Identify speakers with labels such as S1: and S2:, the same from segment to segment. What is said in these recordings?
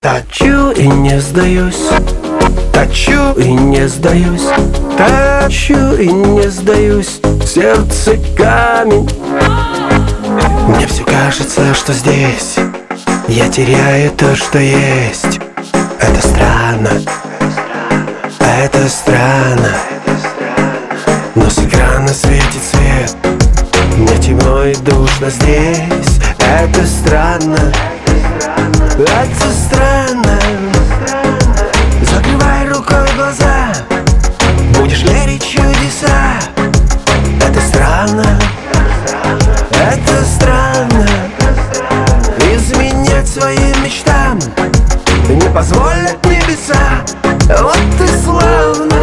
S1: Точу и не сдаюсь, точу и не сдаюсь, точу и не сдаюсь, сердце камень. Мне все кажется, что здесь я теряю то, что есть. Это странно, это странно, но с экрана светит свет. Мне темно и душно здесь. Это странно, это странно. Закрывай рукой глаза, будешь верить в чудеса. Это странно, это странно. Изменять своим мечтам не позволят небеса. Вот ты славно.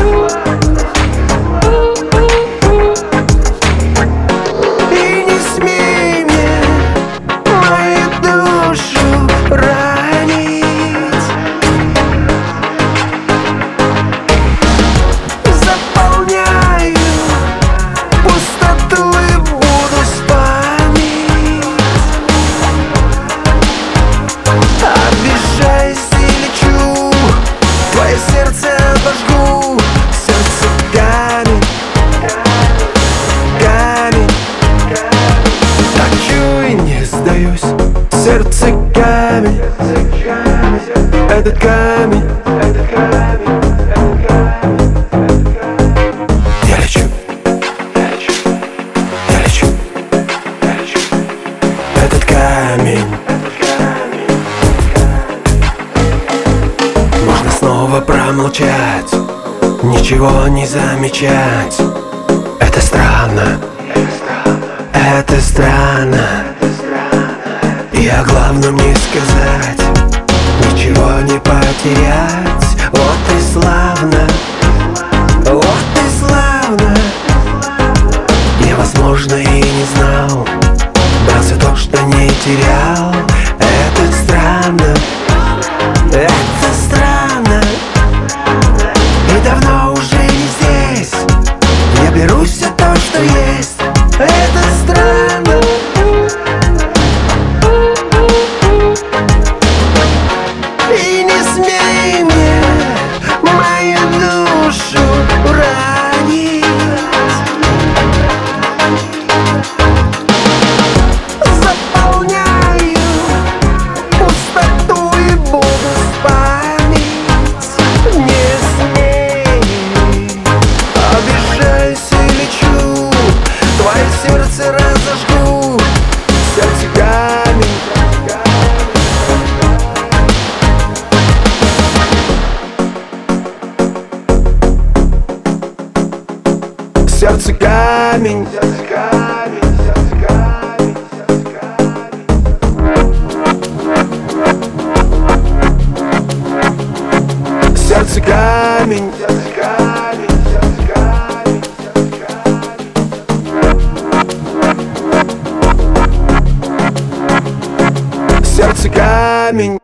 S1: И не смей мне мою душу ранить. Заполняю пустоту и буду спамить. Обижаюсь и лечу, твое сердце обожгу. Сердце камень, камень. Точу и не сдаюсь, сердце камень. Этот камень, я лечу, я лечу, я лечу. Этот камень. Можно снова промолчать, ничего не замечать. Это странно, это странно. И о главном не сказать, ничего не потерять. Вот и славно, вот и славно. Я, возможно, и не знал, брал все то, что не терял. Это странно, это странно. И давно уже не здесь. Я берусь за то, что есть. Это странно. И не смей мне мою душу ранить. Заполняю пустоту и буду спамить. Не смей, обижаюсь и лечу, твое сердце разожгу. Сердце камень. Сердце камень. Сердце камень. Сердце камень.